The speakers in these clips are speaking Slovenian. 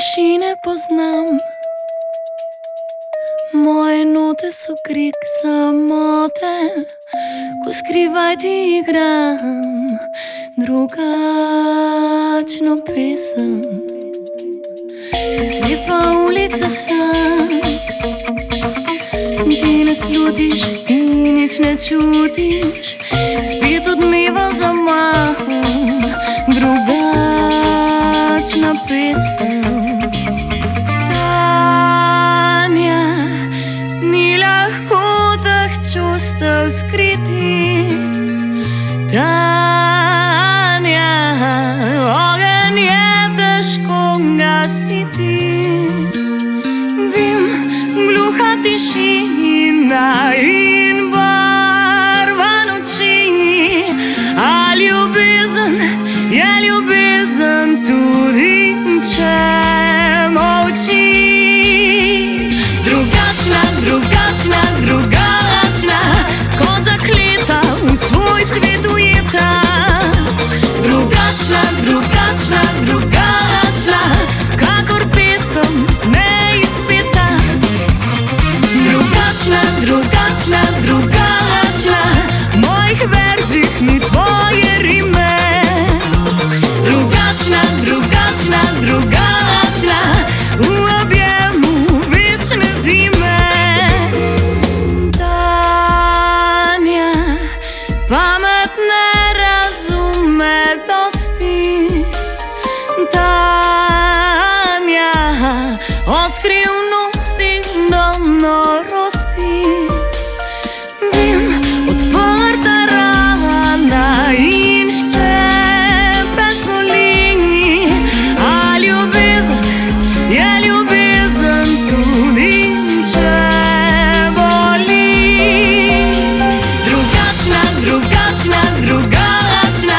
tišine poznam. Moje note so krik samote, ko skrivaj ti igram drugačno pesem. Slepa ulica sem, ti ne slutiš, ti nič ne čutiš, spet odmeva zamahom drugačna pesem. Tanja, ni lahko teh čustev skriti. Tanja, ogenj je težko gasiti. Vem, gluha tišina in barva noči, a ljubezen je ljubezen tudi, če molči. Drugačna, drugačna, drugačna, kot zakleta v svoj svet ujeta. Drugačna, drugačna, drugačna, kakor pesem neizpeta. Drugačna, drugačna, drugačna, v mojih verzih ni tvoje rime. Drugačna, drugačna, drugačna, v objemu večne zime. Tanja, pamet ne razume dosti. Tanja, od skrivnosti do norosti. Vem, odprta rana in ščepec soli, a ljubezen je ljubezen tudi, če boli. Drugačna, drugačna, drugačna.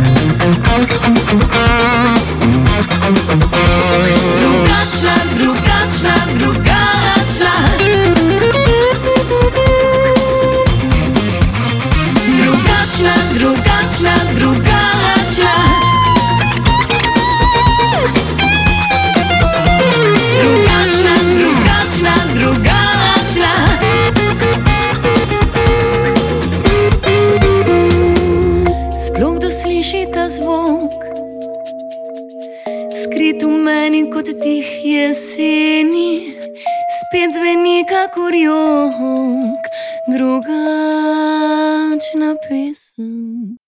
Drugačna, drugačna, drugačna. Drugačna, drugačna, drugačna. Drugačna, drugačna, drugačna. Sploh kdo sliši ta zvok, skrit v meni kot dih jeseni, spet zveni kakor jok drugačna pesem.